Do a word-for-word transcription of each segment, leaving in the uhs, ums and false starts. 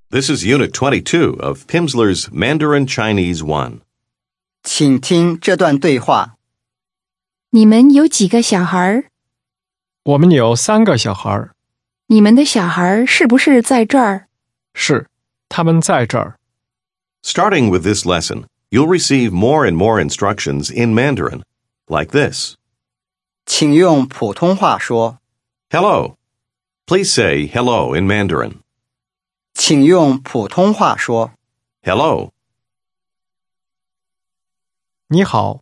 This is Unit twenty-two of Pimsleur's Mandarin Chinese one. 请听这段对话。 你们有几个小孩？ 我们有三个小孩。 你们的小孩是不是在这儿？ 是，他们在这儿。 Starting with this lesson, you'll receive more and more instructions in Mandarin, like this. 请用普通话说。 Hello. Please say hello in Mandarin. 请用普通话说。 Hello. 你好。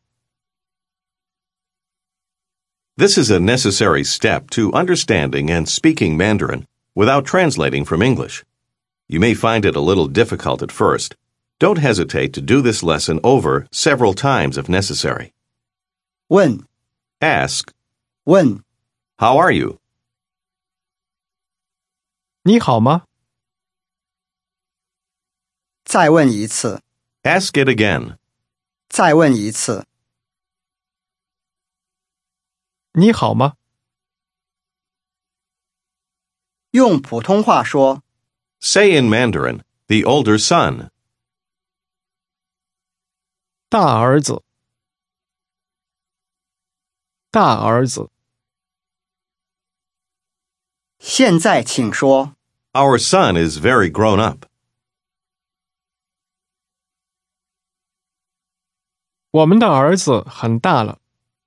This is a necessary step to understanding and speaking Mandarin without translating from English. You may find it a little difficult at first. Don't hesitate to do this lesson over several times if necessary. 问 Ask, 问 How are you? 你好吗？ 再问一次 Ask it again. 再问一次。 你好吗？ 用普通话说。 Say in Mandarin, the older son. 大儿子。大儿子。 现在请说。 Our son is very grown up. 我们的儿子很大了。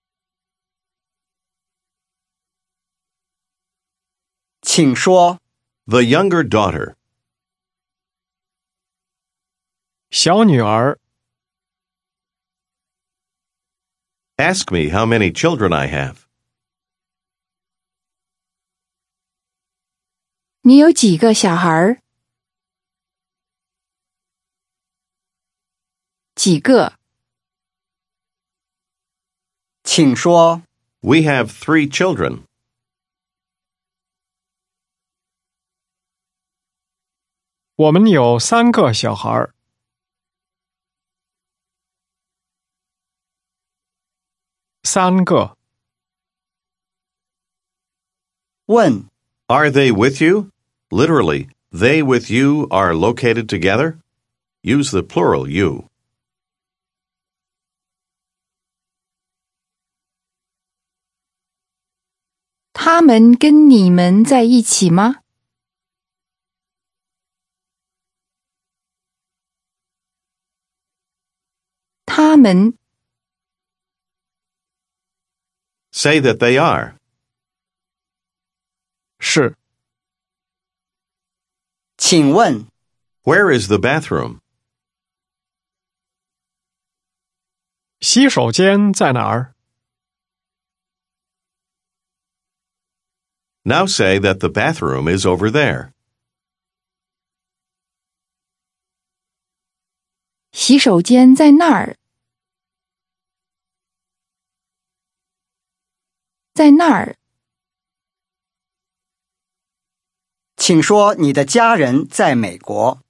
请说。 The younger daughter. 小女儿。 Ask me how many children I have. 你有几个小孩？几个？ 请说。 We have three children. 我们有三个小孩。三个。 问 Are they with you? Literally, they with you are located together. Use the plural you. 他们跟你们在一起吗？他们 Say that they are. 是。 请问 Where is the bathroom? 洗手间在哪儿？ Now say that the bathroom is over there. 洗手间在那儿，在那儿。 请说你的家人在美国。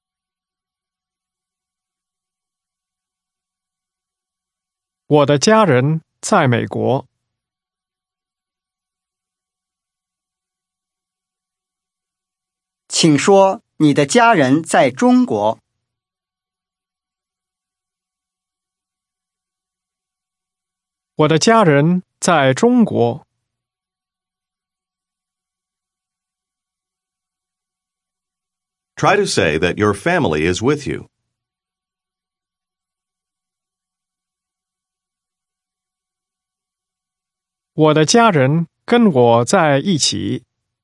我的家人在美国。 请说你的家人在中国。 我的家人在中国。 Try to say that your family is with you. 我的家人跟我在一起。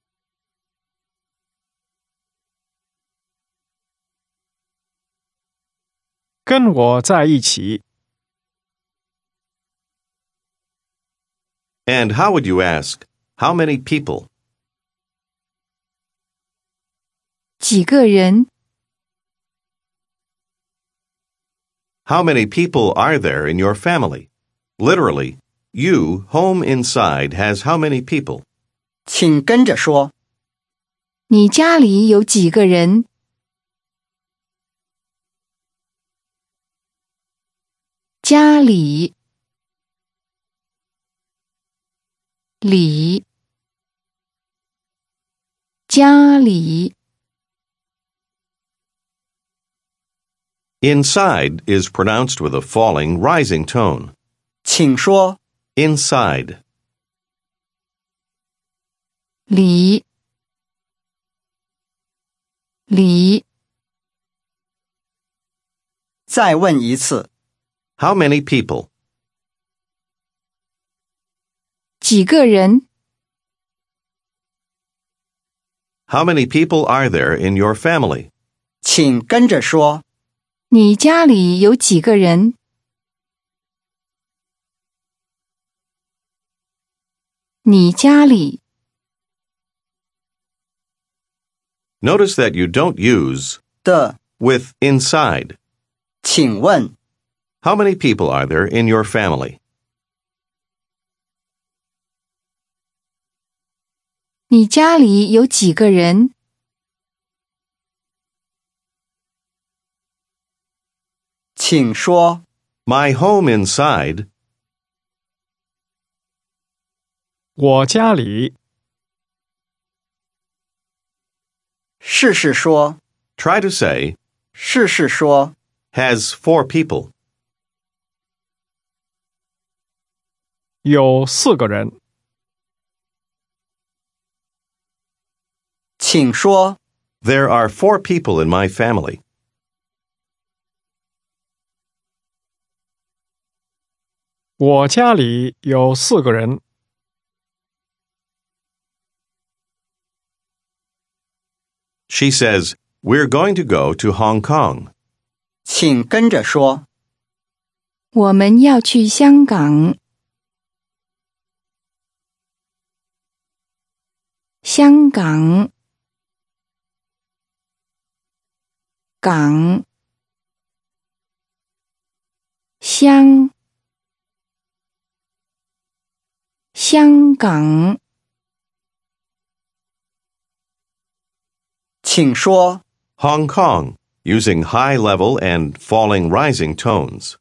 跟我在一起。 And how would you ask, how many people? 几个人？ How many people are there in your family? Literally, you, home inside, has how many people? 请跟着说。 你家里有几个人？家里，里，家里。 Inside is pronounced with a falling, rising tone. 请说 Inside. 里里再问一次， How many people? 几个人？ How many people are there in your family? 请跟着说， 你家里有几个人？你家里 Notice that you don't use 的， with inside. 请问 How many people are there in your family? 你家里有几个人？ 请说 My home inside. 我家里试试说， Try to say 试试说， has four people. 有四个人。 请说 There are four people in my family. 我家里有四个人。 She says, We're going to go to Hong Kong. 请跟着说， 我们要去香港。香港港香香港请说 Hong Kong, using high level and falling rising tones.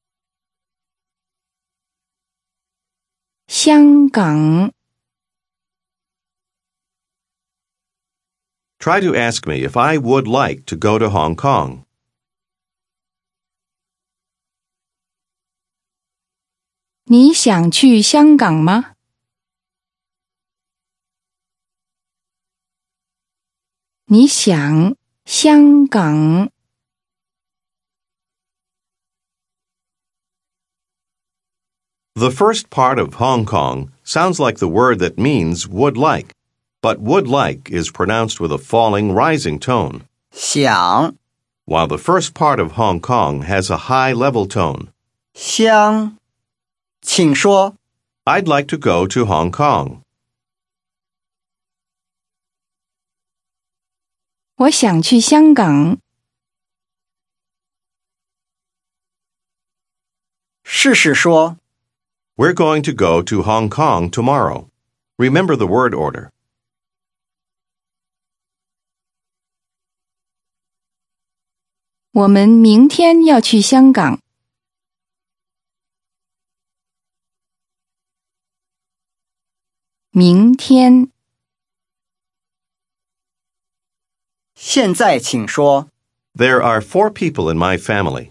香港 Try to ask me if I would like to go to Hong Kong. 你想去香港吗？你想香港 The first part of Hong Kong sounds like the word that means would like, but would like is pronounced with a falling rising tone, 想 while the first part of Hong Kong has a high level tone. 香，请说 I'd like to go to Hong Kong. 我想去香港。 试试说， We're going to go to Hong Kong tomorrow. Remember the word order. 我们明天要去香港。明天现在请说， There are four people in my family.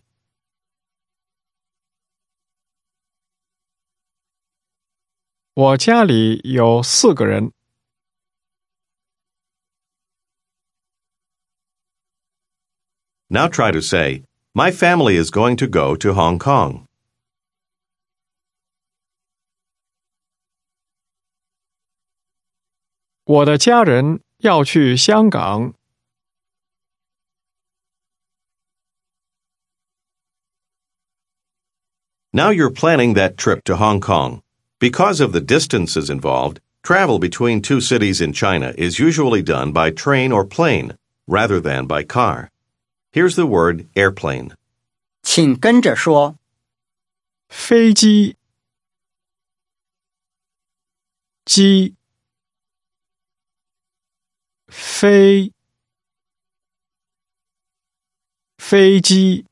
我家里有四个人。 Now try to say, My family is going to go to Hong Kong. 我的家人要去香港。 Now you're planning that trip to Hong Kong. Because of the distances involved, travel between two cities in China is usually done by train or plane, rather than by car. Here's the word airplane. 请跟着说， 飞机机飞飞机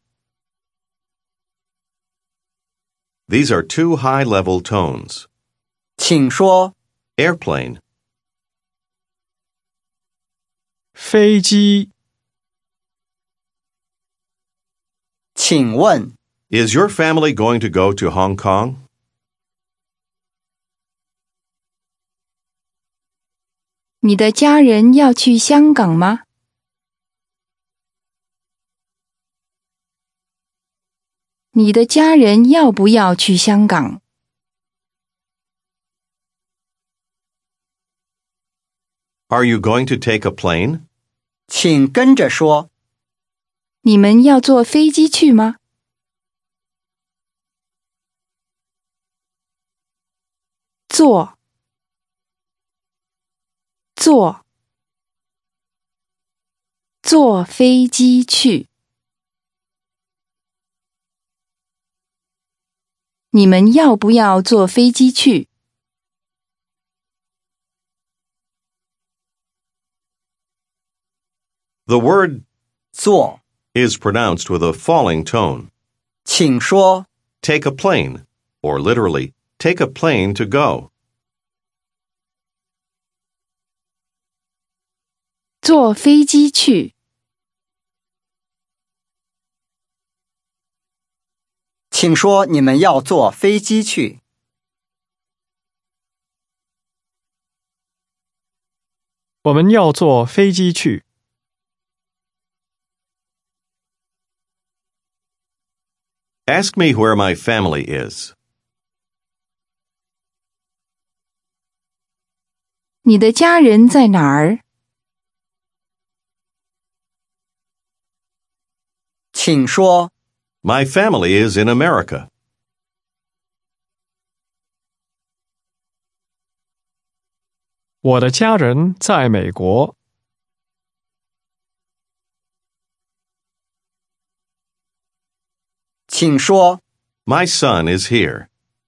These are two high-level tones. 请说 Airplane, 飞机请问 Is your family going to go to Hong Kong? 你的家人要去香港吗？你的家人要不要去香港？ Are you going to take a plane? 请跟着说， 你们要坐飞机去吗？坐，坐，坐飞机去。你们要不要坐飞机去？ The word 坐， is pronounced with a falling tone. 请说， Take a plane, or literally, take a plane to go. 坐飞机去。 请说你们要坐飞机去。 我们要坐飞机去。 Ask me where my family is. 你的家人在哪儿？ 请说， My family is in America. 我的家人在美国。 请说， My son is here.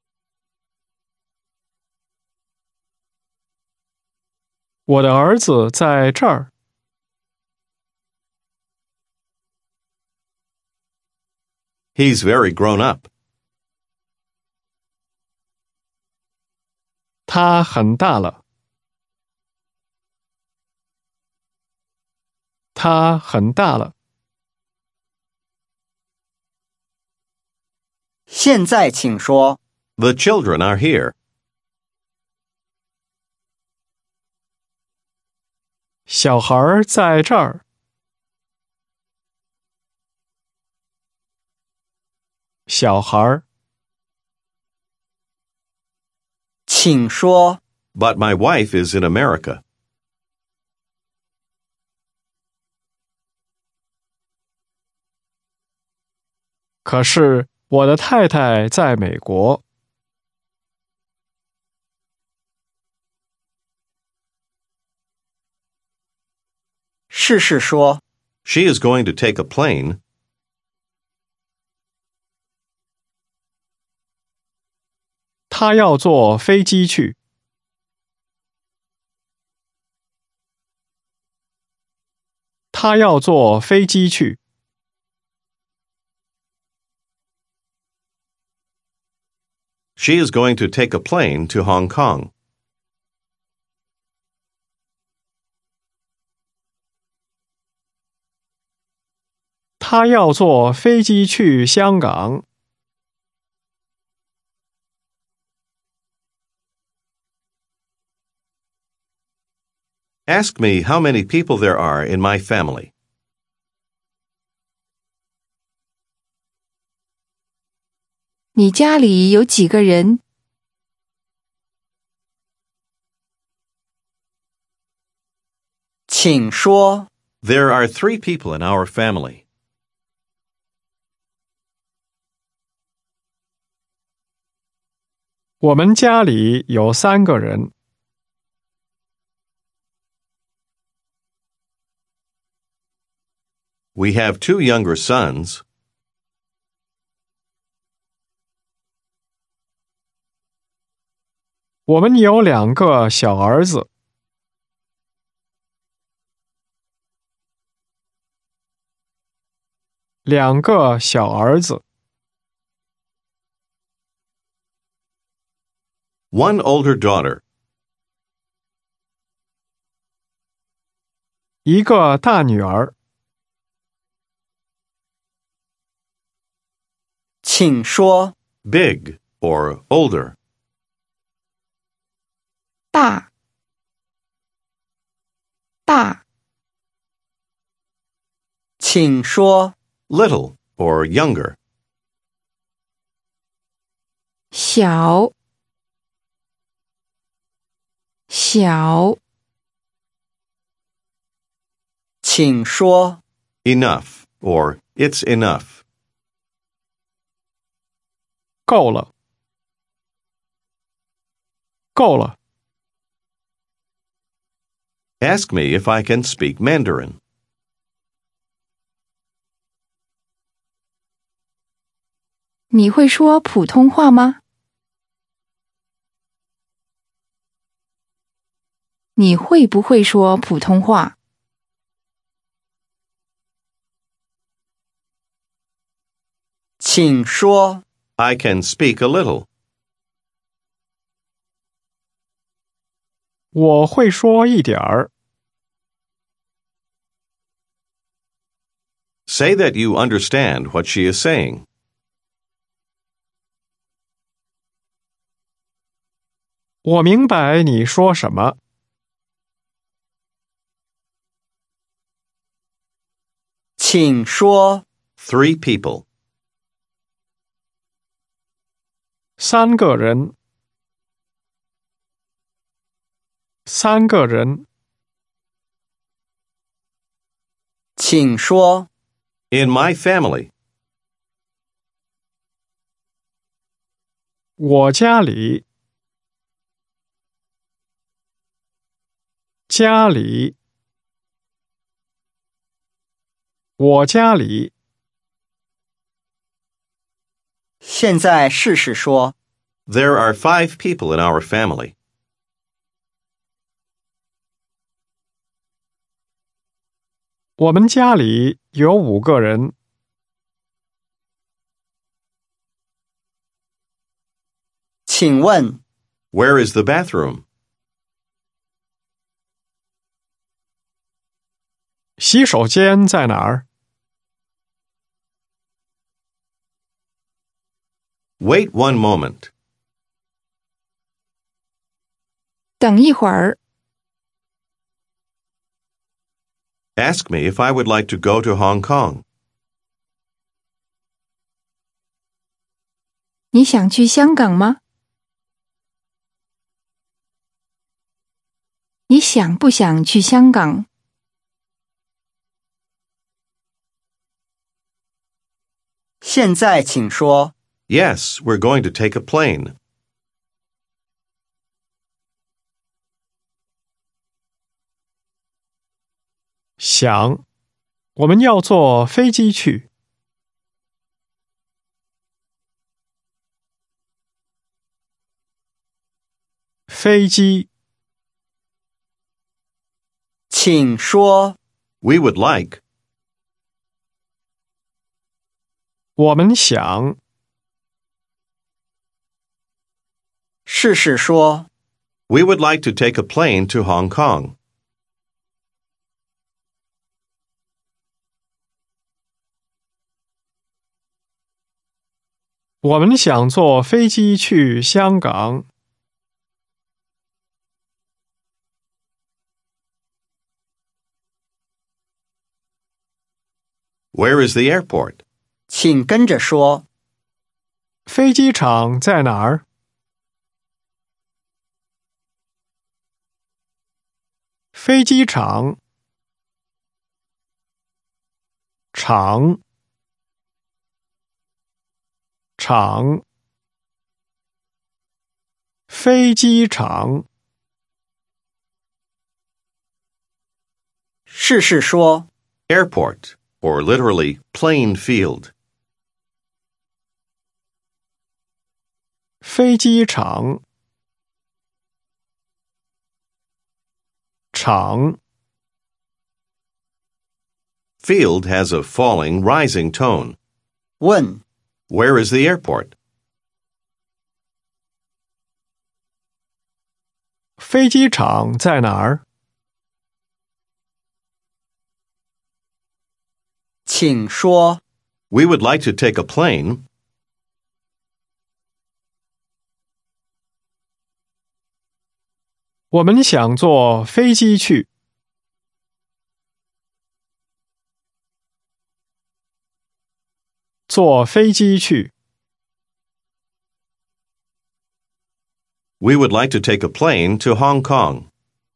我的儿子在这儿。 He's very grown up. 他很大了。他很大了。 现在请说， The children are here. 小孩儿在这儿。小孩儿。 请说， But my wife is in America. 可是我的太太在美国。 试试说， She is going to take a plane. 她要坐飞机去。她要坐飞机去。 She is going to take a plane to Hong Kong. 她要坐飞机去香港。 Ask me how many people there are in my family. 你家里有几个人？ 请说， There are three people in our family. 我们家里有三个人。 We have two younger sons. 我们有两个小儿子。两个小儿子。 One older daughter. 一个大女儿。 请说 big or older. 大大请说 little or younger. 小小请说 enough or it's enough. 够了，够了。 Ask me if I can speak Mandarin. 你会说普通话吗？你会不会说普通话？ 请说 I can speak a little. 我会说一点儿。 Say that you understand what she is saying. 我明白你说什么。 请说 Three people. 三个人，三个人。 请说 In my family. 我家里，家里，我家里。 现在试试说 There are five people in our family. 我们家里有五个人。 请问 Where is the bathroom? 洗手间在哪儿？ Wait one moment. 等一会儿， Ask me if I would like to go to Hong Kong. 你想去香港吗？你想不想去香港？ 现在请说 Yes, we're going to take a plane. 想，我们要坐飞机去。飞机， 请说 We would like. 我们想， 试试说 We would like to take a plane to Hong Kong. 我们想坐飞机去香港。 Where is the airport? 请跟着说飞机场在哪儿？飞机场，场，场，飞机场。 试试说 Airport, or literally plain field. 飞机场，场。 Field has a falling, rising tone. 问 Where is the airport? 飞机场在哪儿？ 请说 We would like to take a plane 我们想坐飞机去。坐飞机去。 We would like to take a plane to Hong Kong.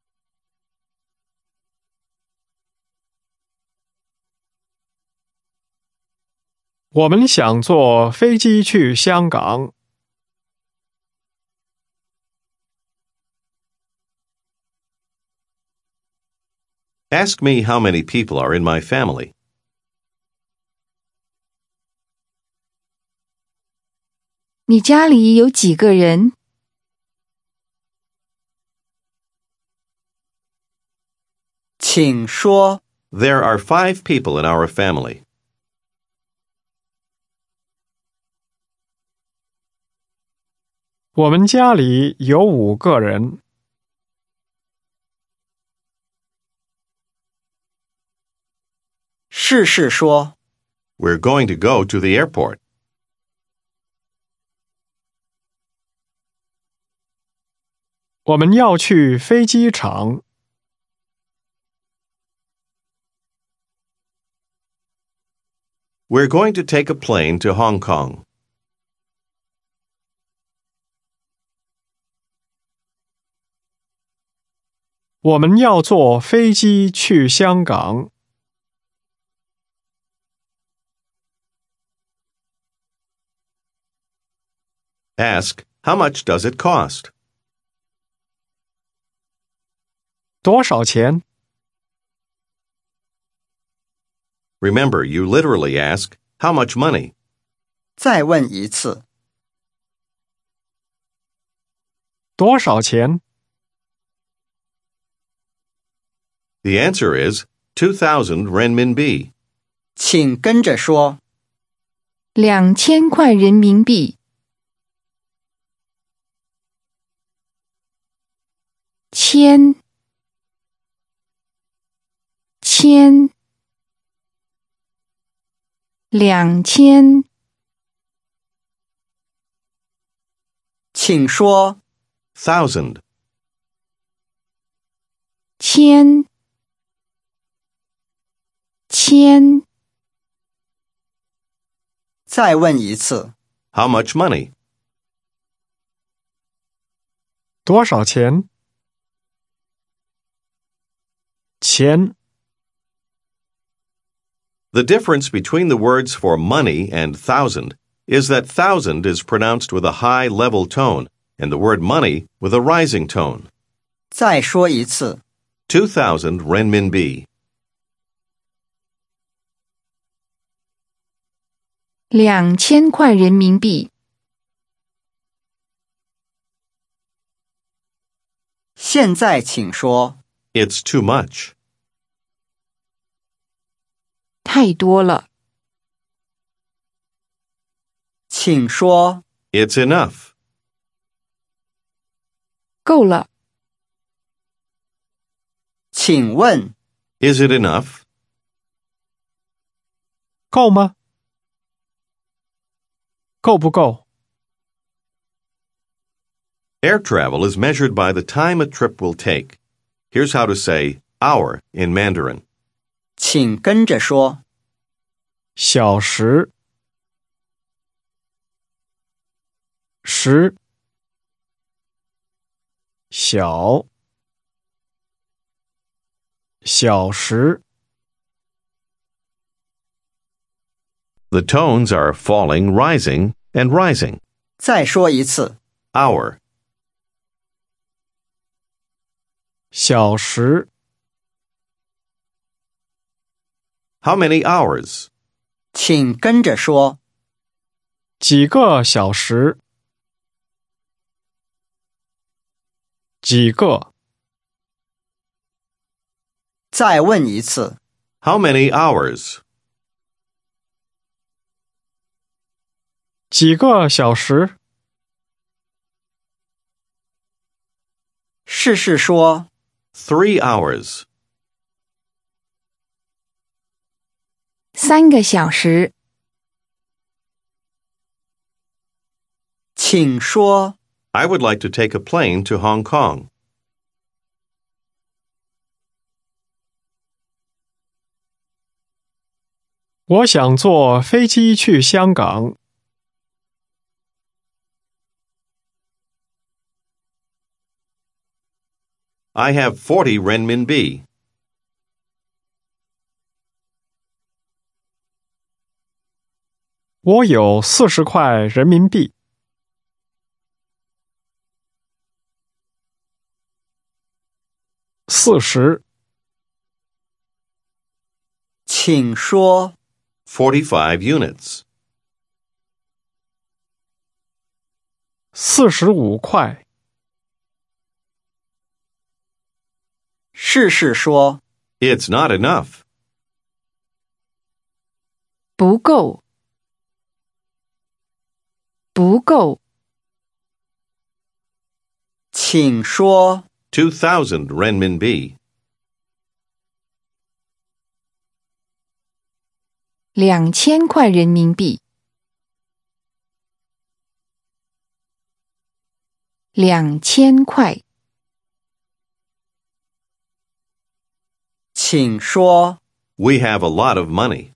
我们想坐飞机去香港。 Ask me how many people are in my family. 你家里有几个人？ 请说 There are five people in our family. 我们家里有五个人。 试试说 We're going to go to the airport. 我们要去飞机场。 We're going to take a plane to Hong Kong. 我们要坐飞机去香港。 Ask, how much does it cost? 多少钱？ Remember, you literally ask, how much money? 再问一次。 多少钱？ The answer is two thousand renminbi. 请跟着说两千块人民币。千，千，两千。 请说 Thousand. 千，千。 再问一次。 How much money? 多少钱？钱。 The difference between the words for money and thousand is that thousand is pronounced with a high level tone and the word money with a rising tone. 再说一次。 two thousand renminbi. 两千块人民币。 现在请说 It's too much. 太多了。 请说 It's enough. 够了。 请问 Is it enough? 够吗？够不够？ Air travel is measured by the time a trip will take. Here's how to say hour in Mandarin. 请跟着说小时。时。小。小时。 The tones are falling, rising, and rising. 再说一次。 Hour. 小时。 How many hours? 请跟着说几个小时。几个。 再问一次。 How many hours? 几个小时。 试试说 Three hours. 三个小时。 请说 I would like to take a plane to Hong Kong. 我想坐飞机去香港。 I have forty renminbi. 我有四十块人民币。四十。 请说。 forty-five units. 四十五块。 试试说。 It's not enough. 不够，不够。 请说。 two thousand renminbi. 两千块人民币，两千块。 请说。 We have a lot of money.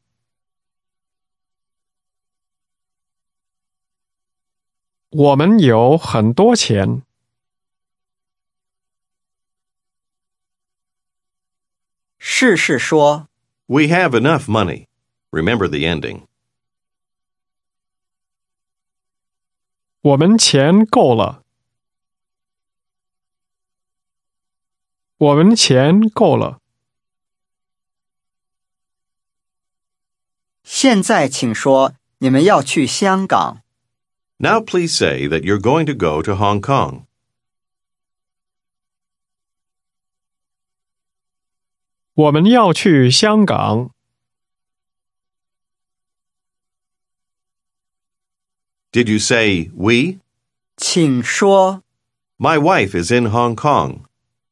我们有很多钱。 试试说。 We have enough money. Remember the ending. 我们钱够了。我们钱够了。 现在请说，你们要去香港。 Now please say that you're going to go to Hong Kong. 我们要去香港。 Did you say we? 请说。 My wife is in Hong Kong.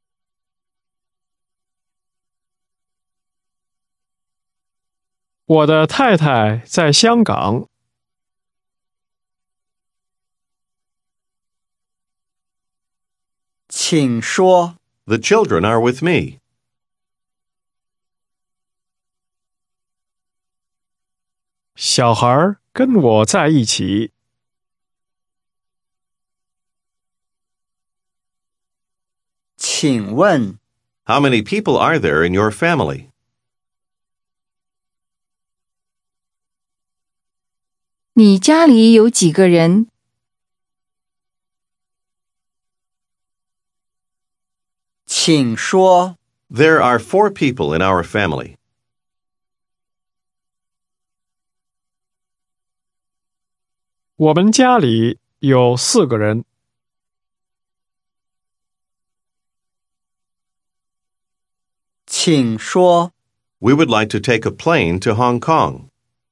我的太太在香港。 请说。 The children are with me. 小孩跟我在一起。 请问 How many people are there in your family? 你家里有几个人？ 请说。 There are four people in our family. 我们家里有四个人。 请说。 We would like to take a plane to Hong Kong.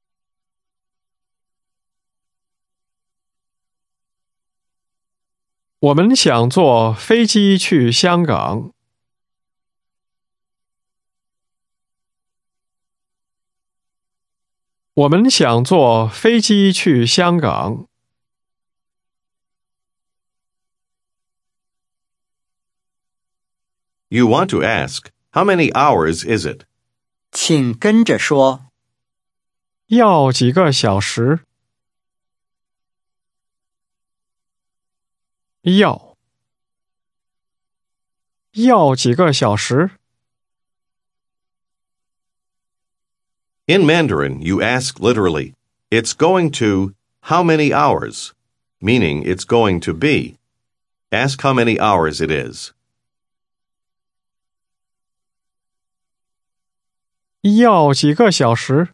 我们想坐飞机去香港。我们想坐飞机去香港。 You want to ask, how many hours is it? 请跟着说。 要几个小时？要。要几个小时？ In Mandarin, you ask literally, it's going to how many hours, meaning it's going to be. Ask how many hours it is. 要几个小时？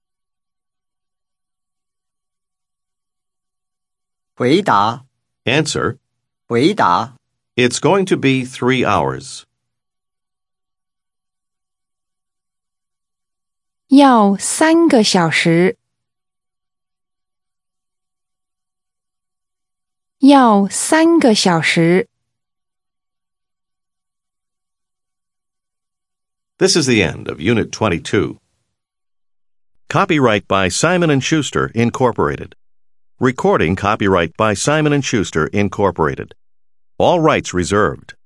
回答。 Answer, 回答。 it's going to be three hours. 要三个小时。要三个小时。 This is the end of Unit twenty-two. Copyright by Simon and Schuster, Incorporated. Recording copyright by Simon and Schuster, Incorporated. All rights reserved.